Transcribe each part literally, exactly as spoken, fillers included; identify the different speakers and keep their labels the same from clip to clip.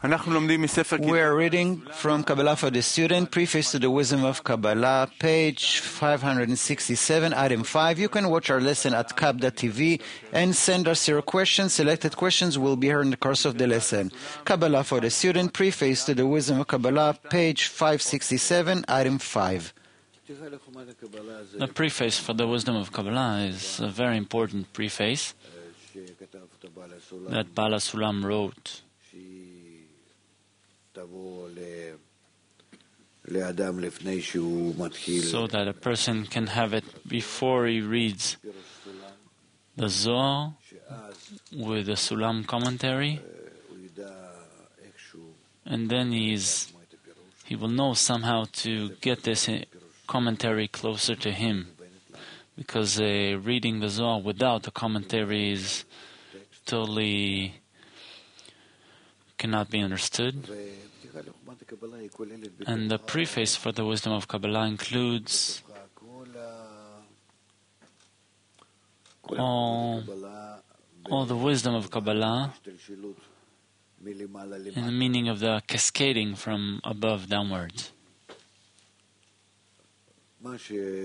Speaker 1: We are reading from Kabbalah for the Student, Preface to the Wisdom of Kabbalah, page five hundred sixty-seven, item five. You can watch our lesson at kab dot t v and send us your questions. Selected questions will be heard in the course of the lesson. Kabbalah for the Student, Preface to the Wisdom of Kabbalah, page five sixty-seven, item five.
Speaker 2: The preface for the Wisdom of Kabbalah is a very important preface that Baal HaSulam wrote, so that a person can have it before he reads the Zohar with the Sulam commentary, and then he's, he will know somehow to get this commentary closer to him, because uh, reading the Zohar without the commentary is totally cannot be understood. And the preface for the Wisdom of Kabbalah includes all, all the wisdom of Kabbalah in the meaning of the cascading from above downwards. What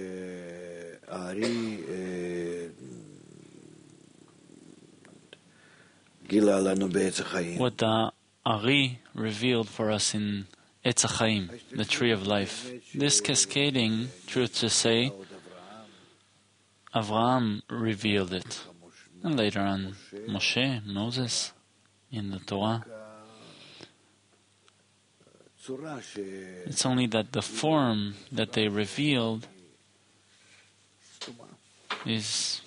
Speaker 2: the Ari revealed for us in Etz HaChaim, the tree of life. This cascading, truth to say, Avraham revealed it. And later on, Moshe, Moses, in the Torah. It's only that the form that they revealed is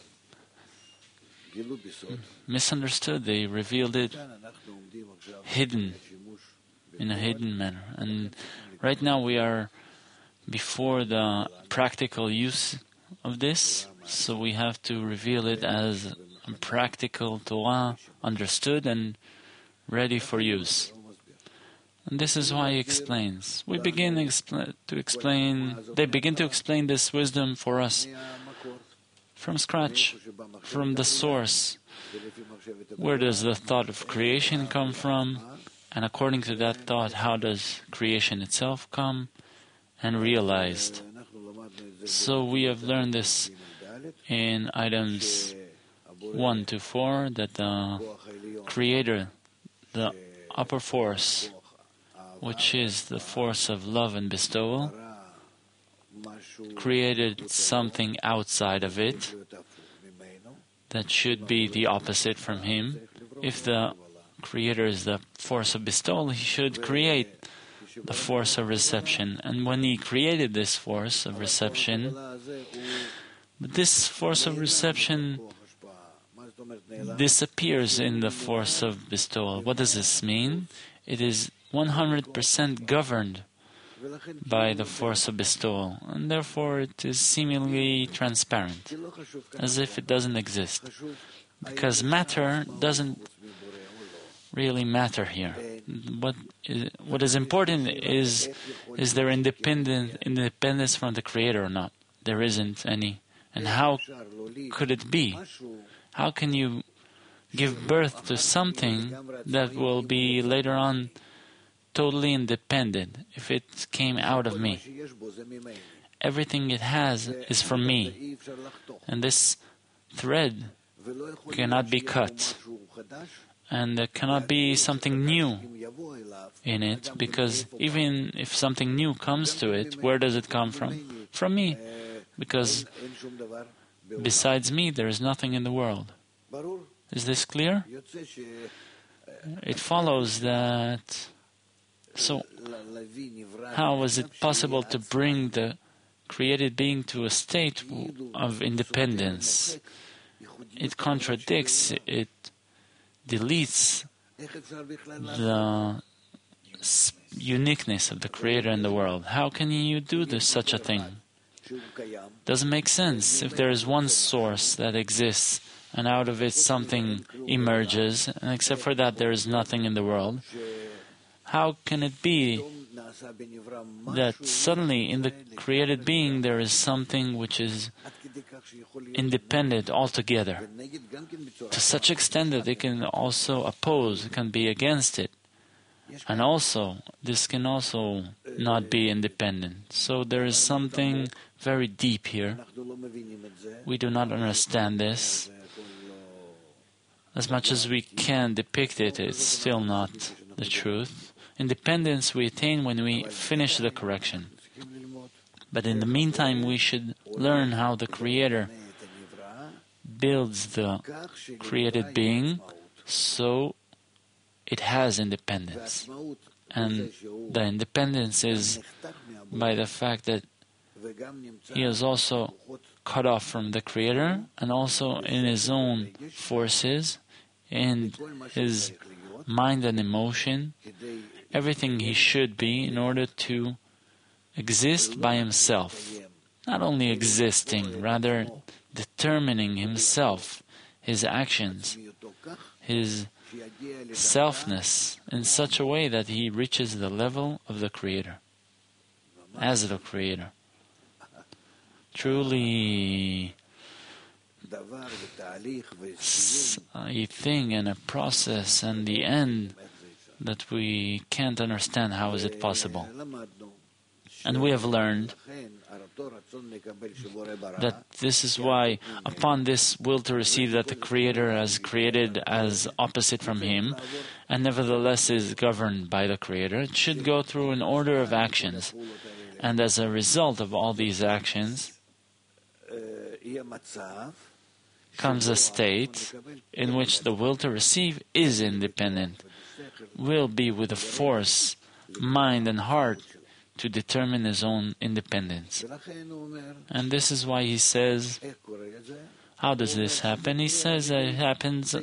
Speaker 2: misunderstood. They revealed it hidden, in a hidden manner. And right now we are before the practical use of this, so we have to reveal it as a practical Torah, understood and ready for use. And this is why he explains. We begin expl- to explain, they begin to explain this wisdom for us from scratch, from the source. Where does the thought of creation come from? And according to that thought, how does creation itself come and realized? So we have learned this in items one to four, that the Creator, the upper force, which is the force of love and bestowal, created something outside of it that should be the opposite from him. If the Creator is the force of bestowal, he should create the force of reception. And when he created this force of reception, this force of reception disappears in the force of bestowal. What does this mean? It is one hundred percent governed by the force of bestowal, and therefore it is seemingly transparent, as if it doesn't exist. Because matter doesn't really matter here. What is, what is important is is there independent independence from the Creator or not? There isn't any. And how could it be? How can you give birth to something that will be later on totally independent if it came out of me? Everything it has is from me. And this thread cannot be cut. And there cannot be something new in it, because even if something new comes to it, where does it come from? From me. Because besides me, there is nothing in the world. Is this clear? It follows that. So, how is it possible to bring the created being to a state of independence? It contradicts, it deletes the uniqueness of the Creator in the world. How can you do this, such a thing? Doesn't make sense. If there is one source that exists, and out of it something emerges, and except for that there is nothing in the world, how can it be that suddenly in the created being there is something which is independent altogether, to such extent that they can also oppose, can be against it? And also, this can also not be independent. So there is something very deep here. We do not understand this. As much as we can depict it, it's still not the truth. Independence we attain when we finish the correction. But in the meantime, we should learn how the Creator builds the created being so it has independence. And the independence is by the fact that he is also cut off from the Creator and also in his own forces, in his mind and emotion, everything he should be in order to exist by himself. Not only existing, rather determining himself, his actions, his selfness in such a way that he reaches the level of the Creator, as the Creator. Truly a thing and a process and the end that we can't understand how is it possible. And we have learned that this is why, upon this will to receive that the Creator has created as opposite from Him, and nevertheless is governed by the Creator, it should go through an order of actions. And as a result of all these actions, comes a state in which the will to receive is independent, will be with a force, mind and heart to determine his own independence. And this is why he says, how does this happen? He says that it happens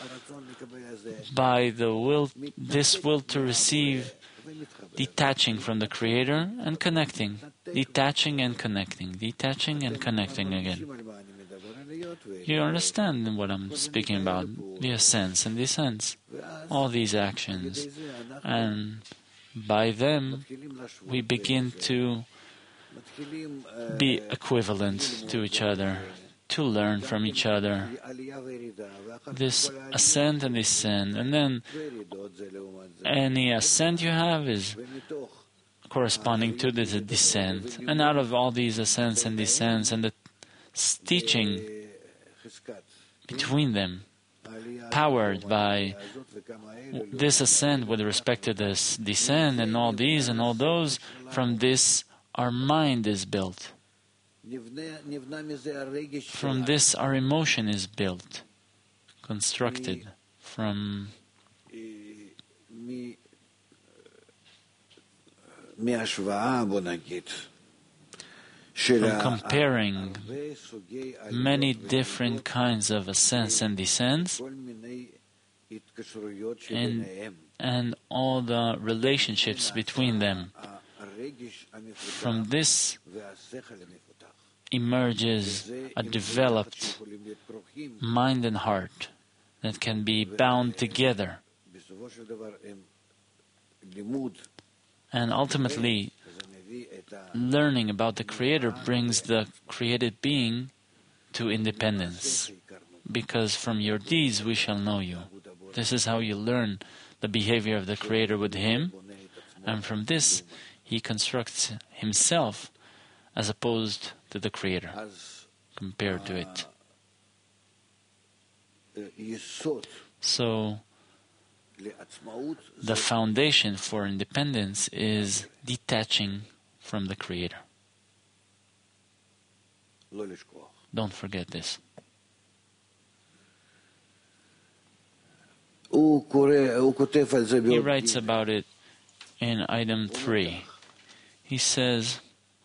Speaker 2: by the will, this will to receive, detaching from the Creator and connecting, detaching and connecting, detaching and connecting again. You understand what I'm speaking about, the ascents and descents, all these actions. And by them, we begin to be equivalent to each other, to learn from each other. This ascent and descent, and then any ascent you have is corresponding to the descent. And out of all these ascents and descents and the teaching between them, powered by this ascent with respect to this descent and all these and all those, from this our mind is built. From this our emotion is built, constructed from from comparing many different kinds of ascents and descents and, and all the relationships between them. From this emerges a developed mind and heart that can be bound together. And ultimately, learning about the Creator brings the created being to independence, because from your deeds we shall know you. This is how you learn the behavior of the Creator with Him, and from this He constructs Himself as opposed to the Creator, compared to it. So, the foundation for independence is detaching from the Creator. Don't forget this. He writes about it in item three. He says,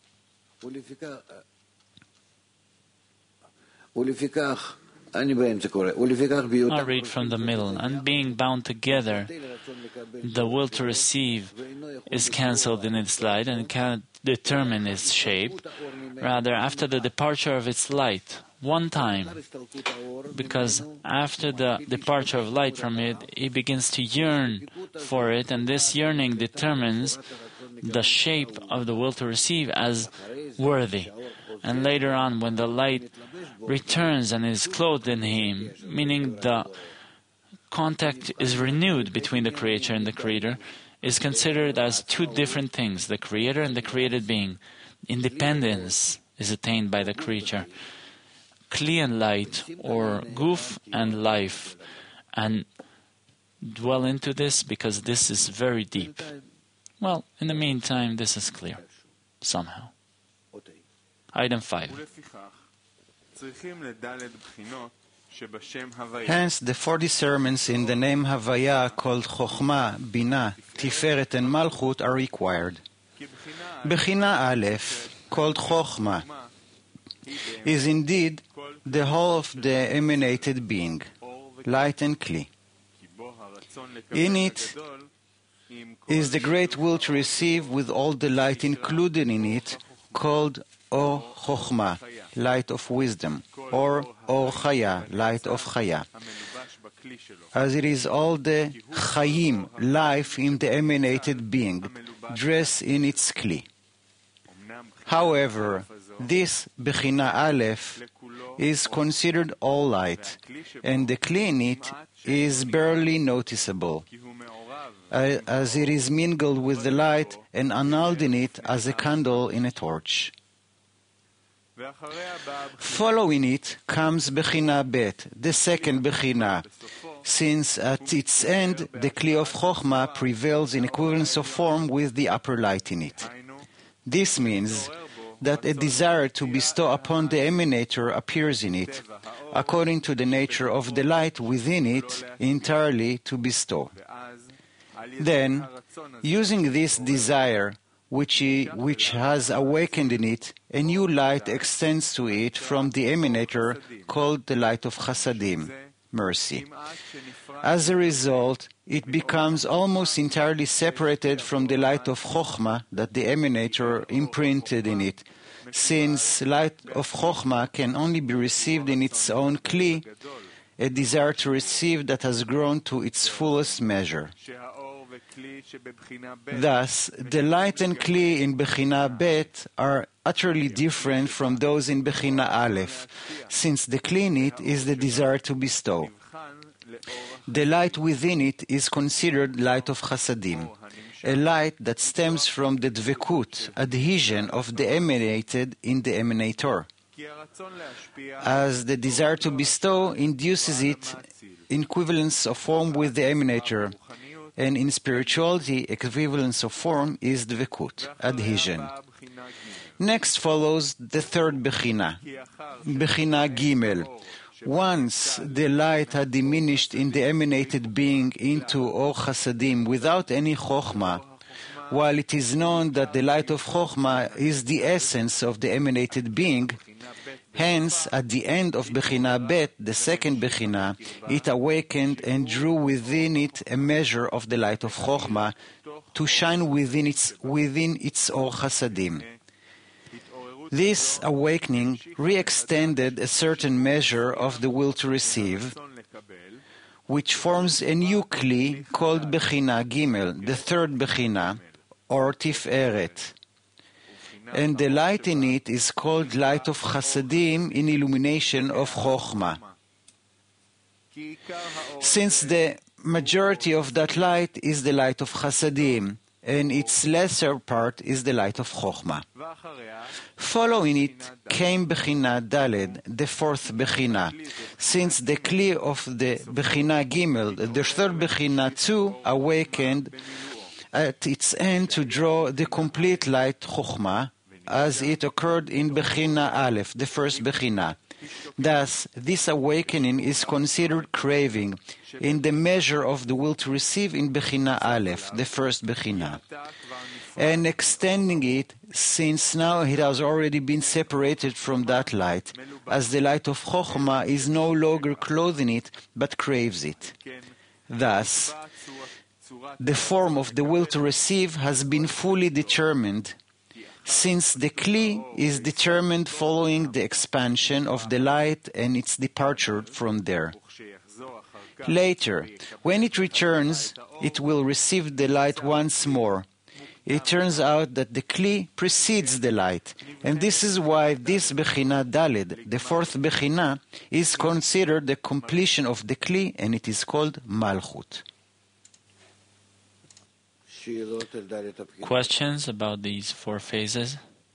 Speaker 2: I'll read from the middle. And being bound together, the will to receive is cancelled in its light and cannot determine its shape. Rather, after the departure of its light, one time, because after the departure of light from it, it begins to yearn for it, and this yearning determines the shape of the will to receive as worthy. And later on, when the light returns and is clothed in him, meaning the contact is renewed between the Creator and the Creator, is considered as two different things, the creator and the created being. Independence is attained by the creature. Kli and light, or guf and life, and dwell into this because this is very deep. Well, in the meantime, this is clear, somehow. Item five.
Speaker 1: Hence, the four discernments in the name Havaya called Chokhmah, Bina, Tiferet, and Malchut are required. Bechina Aleph, called Chokhmah, is indeed the whole of the emanated being, light and Kli. In it is the great will to receive with all the light included in it, called Or Chokhmah, light of wisdom, or Or Chaya, light of Chaya, as it is all the Chayim, life in the emanated being, dressed in its Kli. However, this Bechina Aleph is considered all light, and the Kli in it is barely noticeable, as it is mingled with the light and annulled in it as a candle in a torch. Following it comes Bechina Bet, the second Bechina, since at its end the Kli of Chokhmah prevails in equivalence of form with the upper light in it. This means that a desire to bestow upon the emanator appears in it, according to the nature of the light within it entirely to bestow. Then, using this desire, which, he, which has awakened in it, a new light extends to it from the emanator, called the light of Chasadim, mercy. As a result, it becomes almost entirely separated from the light of Chokhmah that the emanator imprinted in it, since light of Chokhmah can only be received in its own Kli, a desire to receive that has grown to its fullest measure. Thus, the light and Kli in Bechina Bet are utterly different from those in Bechina Aleph, since the Kli in it is the desire to bestow. The light within it is considered light of Chasadim, a light that stems from the dvekut, adhesion of the emanated in the emanator, as the desire to bestow induces it in equivalence of form with the emanator, and in spirituality, equivalence of form is dvekut, adhesion. Next follows the third Bechina, Bechina Gimel. Once the light had diminished in the emanated being into Or Chasadim without any Chokhmah, while it is known that the light of Chokhmah is the essence of the emanated being, hence, at the end of Bechina Bet, the second Bechina, it awakened and drew within it a measure of the light of Chokhmah to shine within its, within its Or Chasadim. This awakening re-extended a certain measure of the will to receive, which forms a new Kli called Bechina Gimel, the third Bechina, or Tiferet. And the light in it is called light of Chasadim in illumination of Chokhmah. Since the majority of that light is the light of Chasadim, and its lesser part is the light of Chokhmah. Following it came Bechina Daled, the fourth Bechina, since the Kli of the Bechina Gimel, the third Bechina too, awakened at its end to draw the complete light Chokhmah, as it occurred in Bechina Aleph, the first Bechina. Thus, this awakening is considered craving in the measure of the will to receive in Bechina Aleph, the first Bechina, and extending it, since now it has already been separated from that light, as the light of Chokhmah is no longer clothing it, but craves it. Thus, the form of the will to receive has been fully determined, since the Kli is determined following the expansion of the light and its departure from there. Later, when it returns, it will receive the light once more. It turns out that the Kli precedes the light, and this is why this Bechina Daled, the fourth Bechina, is considered the completion of the Kli, and it is called Malchut.
Speaker 2: Questions about these four phases?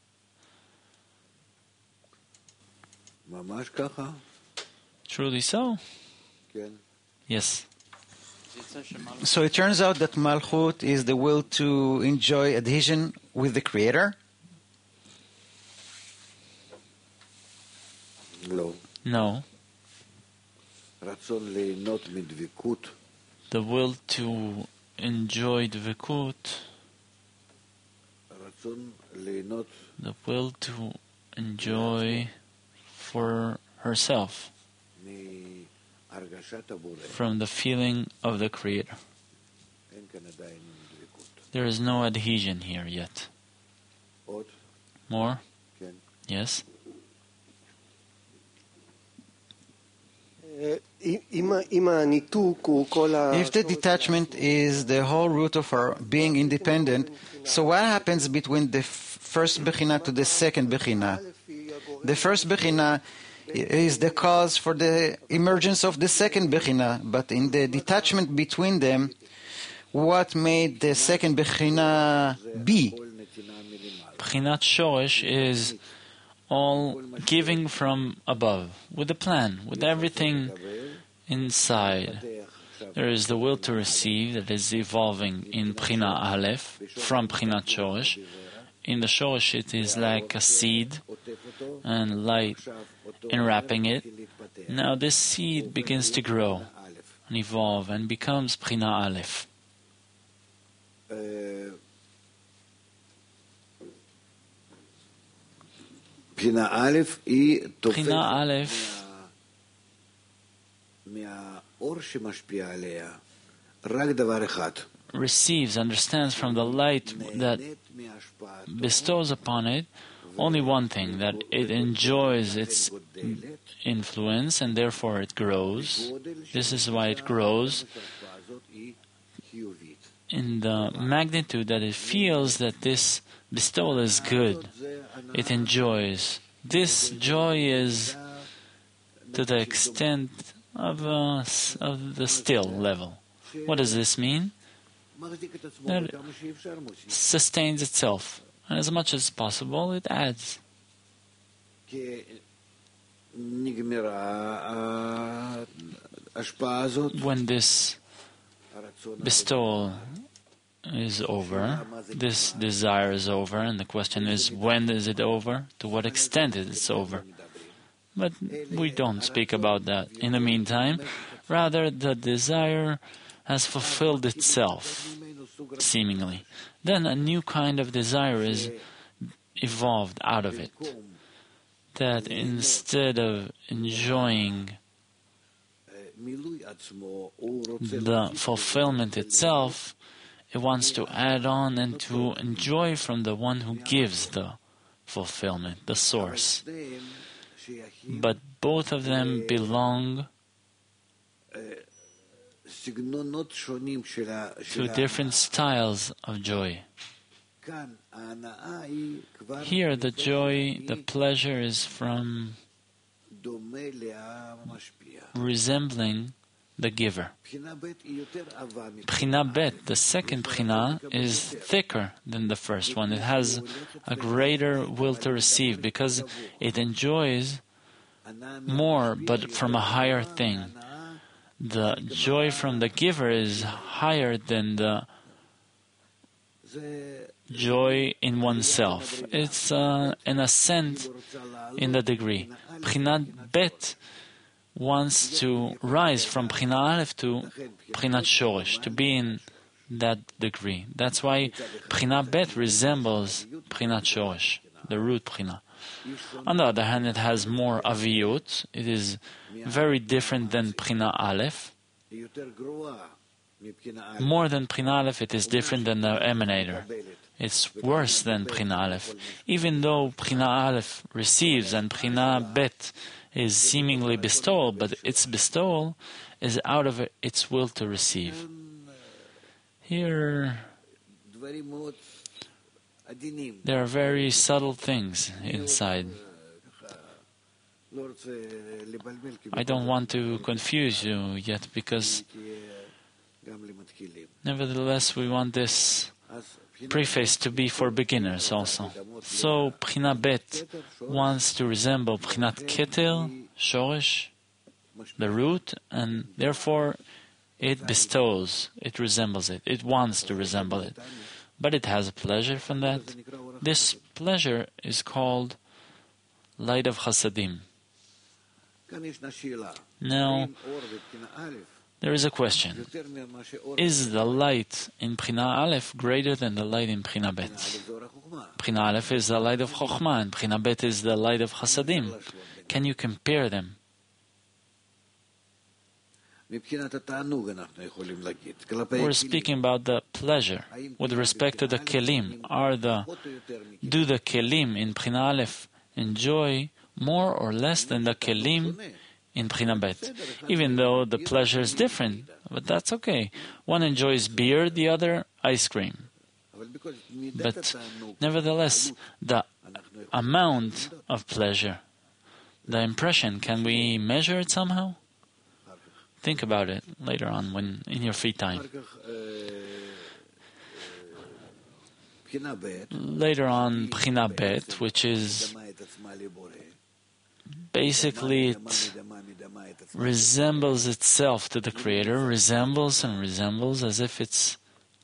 Speaker 2: Truly so? Yes.
Speaker 1: So it turns out that Malchut is the will to enjoy adhesion with the Creator?
Speaker 2: No. The will to enjoy dvikut, the will to enjoy for herself from the feeling of the Creator. There is no adhesion here yet. More? Yes?
Speaker 1: If the detachment is the whole root of our being independent, so what happens between the f- first Bechina to the second Bechina? The first Bechina is the cause for the emergence of the second Bechina, but in the detachment between them, what made the second Bechina be?
Speaker 2: Bechinat Shoresh is all giving from above, with a plan, with everything inside. There is the will to receive that is evolving in Bechina Aleph, from Bechinat Shoresh. In the Shoresh it is like a seed and light enwrapping it. Now this seed begins to grow and evolve and becomes Bechina Aleph.
Speaker 3: Bechina Aleph
Speaker 2: Bechina Aleph receives, understands from the light that bestows upon it only one thing, that it enjoys its influence and therefore it grows. This is why it grows in the magnitude that it feels that this bestowal is good. It enjoys. This joy is to the extent of, uh, of the still level. What does this mean? That it sustains itself. And as much as possible, it adds. When this bestowal is over, this desire is over, and the question is, when is it over? To what extent is it over? But we don't speak about that. In the meantime, rather, the desire has fulfilled itself, seemingly. Then a new kind of desire is evolved out of it. That instead of enjoying the fulfillment itself, it wants to add on and to enjoy from the one who gives the fulfillment, the source. But both of them belong to different styles of joy. Here the joy, the pleasure is from resembling the giver. Bechina Bet, the second Bechina, is thicker than the first one. It has a greater will to receive because it enjoys more, but from a higher thing. The joy from the giver is higher than the joy in oneself. It's uh, an ascent in the degree. Bechinat Bet wants to rise from Bechina Aleph to Bechinat Shoresh, to be in that degree. That's why Bechina Bet resembles Bechinat Shoresh, the root Bechina. On the other hand, it has more aviyut. It is very different than Bechina Aleph. More than Bechina Aleph, it is different than the emanator. It's worse than Bechina Aleph. Even though Bechina Aleph receives and Bechina Bet is seemingly bestowal, but its bestowal is out of its will to receive. Here, there are very subtle things inside. I don't want to confuse you yet, because nevertheless we want this preface to be for beginners also. So Bchina Bet wants to resemble Bchinat Keter, Shoresh, the root, and therefore it bestows, it resembles it, it wants to resemble it. But it has a pleasure from that. This pleasure is called light of Chasadim. Now, there is a question. Is the light in Bchina Aleph greater than the light in Bchina Bet? Bchina Aleph is the light of Chokhmah, and Bchina Bet is the light of Chasadim. Can you compare them? We're speaking about the pleasure with respect to the kelim. Are the do the kelim in Bchina Aleph enjoy more or less than the kelim in Bchina Bet? Even though the pleasure is different, but that's okay. One enjoys beer, the other ice cream. But nevertheless, the amount of pleasure, the impression, can we measure it somehow? Think about it later on when in your free time. Later on, Bchina Bet, which is basically it resembles itself to the Creator, resembles and resembles as if it's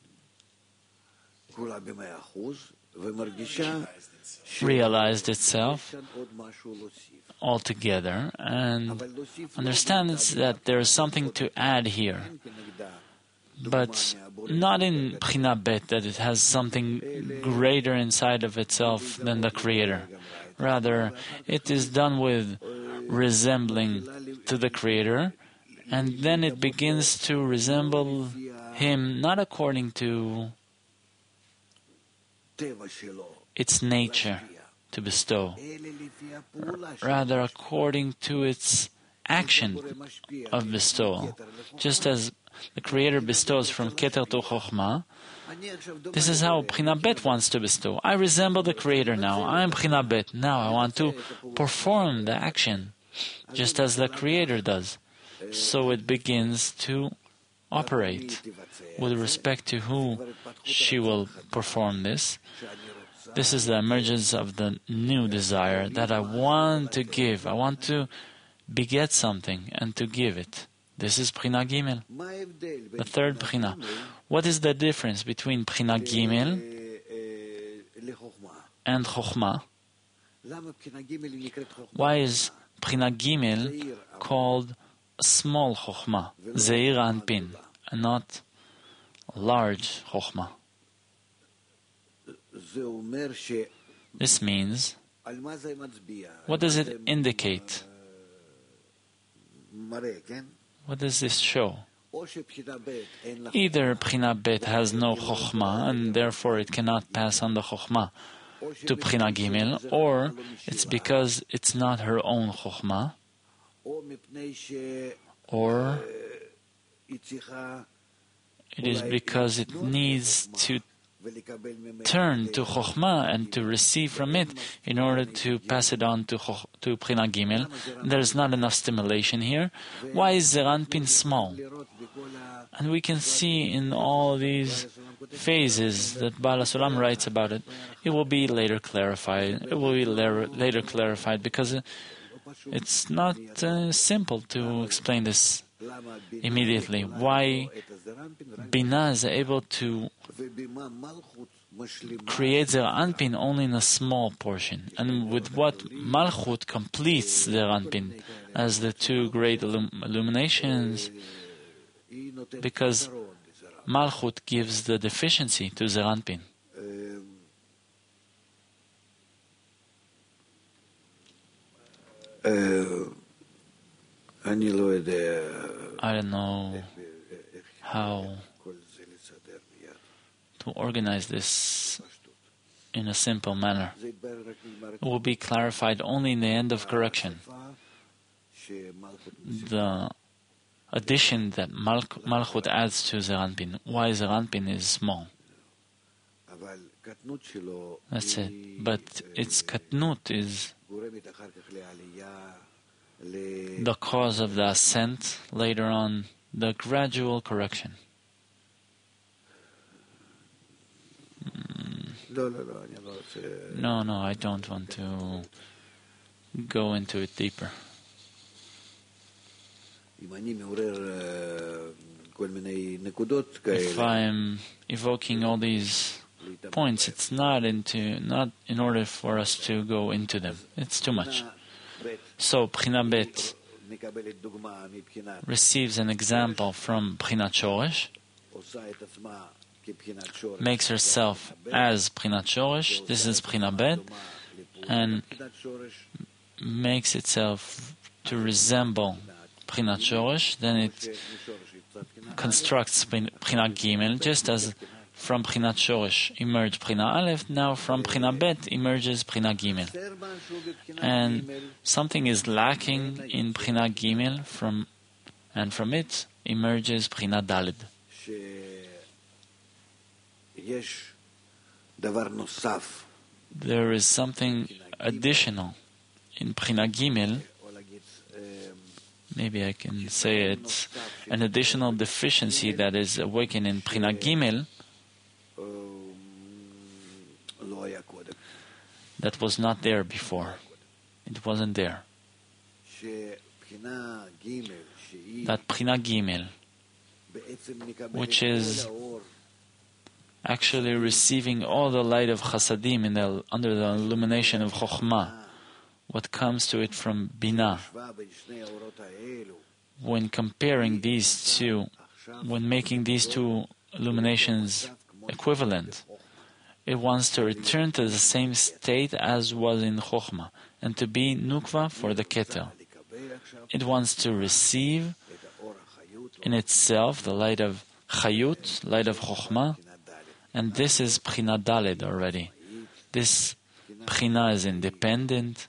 Speaker 2: realized itself altogether and understands that there is something to add here, but not in Bchina Bet that it has something greater inside of itself than the Creator. Rather, it is done with resembling to the Creator, and then it begins to resemble Him not according to its nature to bestow, rather according to its action of bestowal. Just as the Creator bestows from Keter to Chokhmah, this is how Bchina Bet wants to bestow. I resemble the Creator now. I am Bchina Bet. Now I want to perform the action, just as the Creator does. So it begins to operate with respect to who she will perform this. This is the emergence of the new desire that I want to give. I want to beget something and to give it. This is Bchina Gimel, the third Bchina. What is the difference between Bchina Gimel and Chokhmah? Why is Bchina Gimel called small Chokhmah, Zeir Anpin, and not large Chokhmah? This means, what does it indicate? What does this show? Either Bchina Bet has no Chokhmah and therefore it cannot pass on the Chokhmah to Bchina Gimel, or it's because it's not her own Chokhmah, or it is because it needs to turn to Chokhmah and to receive from it in order to pass it on to Choch- to Bchina Gimel. There is not enough stimulation here. Why is Zeir Anpin small? And we can see in all these phases that Baal HaSulam writes about it. It will be later clarified. It will be later, later clarified because it's not uh, simple to explain this immediately. Why Binah is able to create Zeir Anpin only in a small portion, and with what Malchut completes Zeir Anpin as the two great illum- illuminations, because Malchut gives the deficiency to Zeir Anpin. I don't know how to organize this in a simple manner. It will be clarified only in the end of correction. The addition that Malch- Malchut adds to Zeir Anpin, why Zeir Anpin is small. That's it. But its katnut is the cause of the ascent, later on, the gradual correction. No, no, I don't want to go into it deeper. If I am evoking all these points, it's not into not in order for us to go into them. It's too much. So Bchina Bet receives an example from Bchinat Shoresh, makes herself as Bchinat Shoresh, this is Bchina Bet, and makes itself to resemble Bchinat Shoresh, then it constructs Bchinat Gimel, just as from Bchinat Shoresh emerged Bchinat Aleph, now from Bchinat Bet emerges Bchinat Gimel. And something is lacking in Bchinat Gimel, from, and from it emerges Bchinat Daled. There is something additional in Bchinat Gimel. Maybe I can say it's an additional deficiency that is awakened in Bchinat Gimel that was not there before. It wasn't there. That Bchinat Gimel, which is actually receiving all the light of Chasadim in the, under the illumination of Chokhmah, what comes to it from Binah. When comparing these two, when making these two illuminations equivalent, it wants to return to the same state as was in Chokhmah, and to be Nukva for the Keter. It wants to receive in itself the light of Chayut, light of Chokhmah, and this is Bchinat Daled already. This Bchina is independent.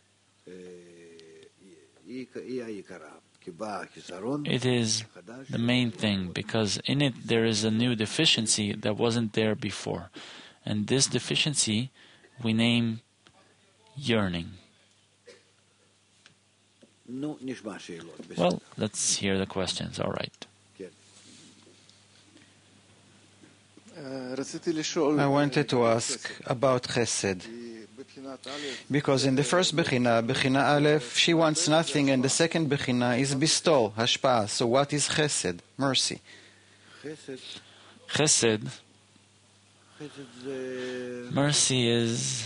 Speaker 2: It is the main thing, because in it there is a new deficiency that wasn't there before. And this deficiency we name yearning. Well, let's hear the questions, all right.
Speaker 1: I wanted to ask about Chesed, because in the first Bechina, Bechina Aleph, she wants nothing, and the second Bechina is bestow, Hashpa'ah. So what is Chesed? Mercy.
Speaker 2: Chesed, mercy is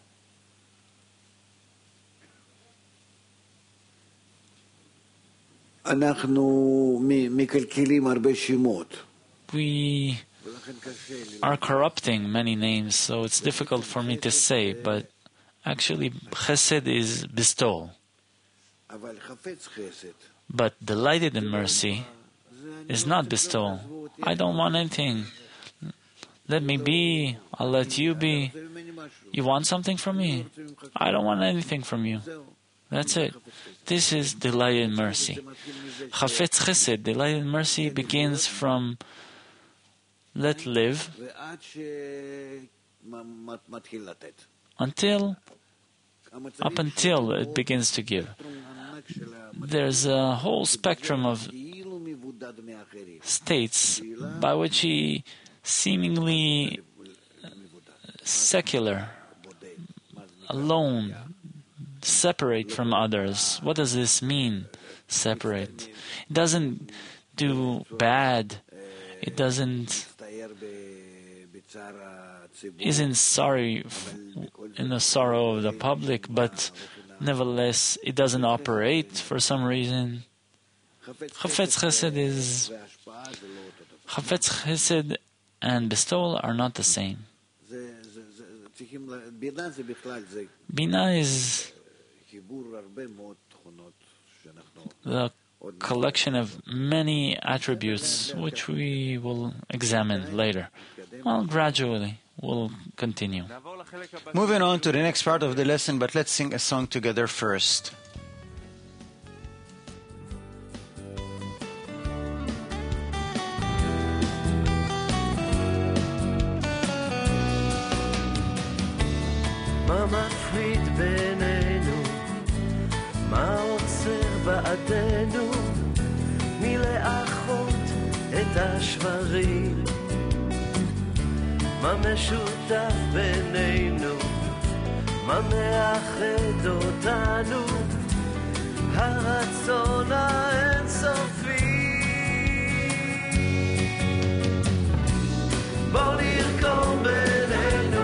Speaker 2: we are corrupting many names, so it's difficult for me to say, but actually Chesed is bestowal. But delighted in mercy is not bestowal. I don't want anything. Let me be, I'll let you be. You want something from me? I don't want anything from you. That's it. This is delight in mercy. Chafetz Chesed, delight in mercy, begins from let live until, up until it begins to give. There's a whole spectrum of states by which he seemingly secular, alone, separate from others. What does this mean, separate? It doesn't do bad. It doesn't, isn't sorry in the sorrow of the public, but nevertheless, it doesn't operate for some reason. Chafetz Chesed is, Chafetz Chesed and bestowal are not the same. Bina is the collection of many attributes which we will examine later. Well, gradually we'll continue.
Speaker 1: Moving on to the next part of the lesson, but let's sing a song together first.
Speaker 4: מה מפריד בינינו? מה עוצר בעדנו? מלאחות את השברים? מה משותף בינינו, מה מאחד אותנו, הרצון האינסופי. בוא נרקום בינינו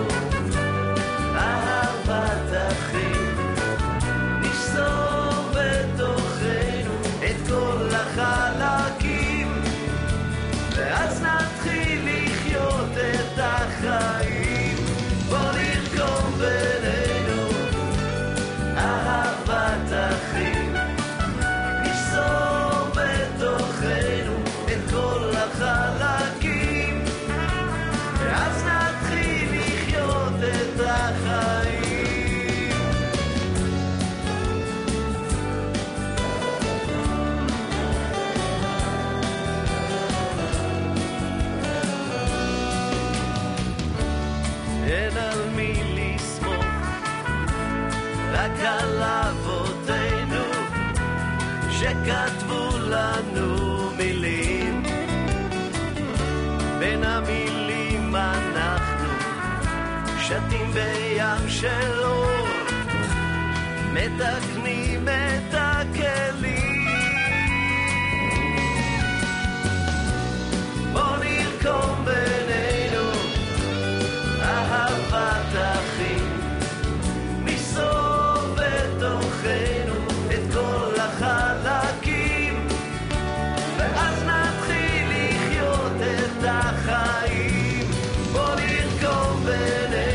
Speaker 4: אהבת אחים, נשסור בתוכנו את כל החלקים, ואז נתחיל לחיות את החיים. בוא נרקום בינינו אהבת אחים, נשסור בתוכנו את כל החלקים, ואז נתחיל לחיות את החיים. אין על מי לסמוך, רק על אבותינו שכתבו לנו מילים. בין המילים אנחנו שתים בים של אור, מתקנים את הכלים. בוא נרקום בינינו אהבת אחים, נשסור בתוכנו את כל החלקים, ואז נתחיל לחיות את החיים. בוא נרקום בינינו